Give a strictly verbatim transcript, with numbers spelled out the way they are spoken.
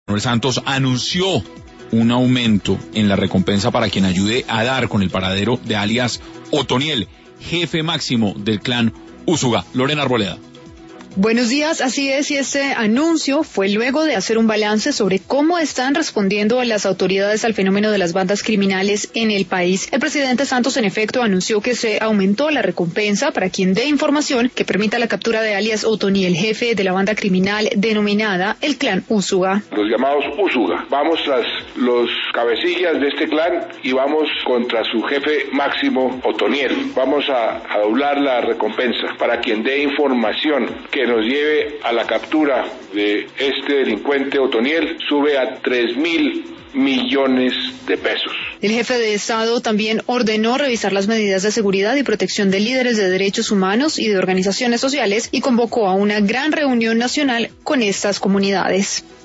Manuel Santos anunció un aumento en la recompensa para quien ayude a dar con el paradero de alias Otoniel, jefe máximo del clan Úsuga. Lorena Arboleda. Buenos días, así es, y este anuncio fue luego de hacer un balance sobre cómo están respondiendo las autoridades al fenómeno de las bandas criminales en el país. El presidente Santos, en efecto, anunció que se aumentó la recompensa para quien dé información que permita la captura de alias Otoniel, jefe de la banda criminal denominada el clan Úsuga. Los llamados Úsuga. Vamos tras los cabecillas de este clan y vamos contra su jefe máximo, Otoniel. Vamos a, a doblar la recompensa para quien dé información que que nos lleve a la captura de este delincuente Otoniel. Sube a tres mil millones de pesos. El jefe de Estado también ordenó revisar las medidas de seguridad y protección de líderes de derechos humanos y de organizaciones sociales y convocó a una gran reunión nacional con estas comunidades.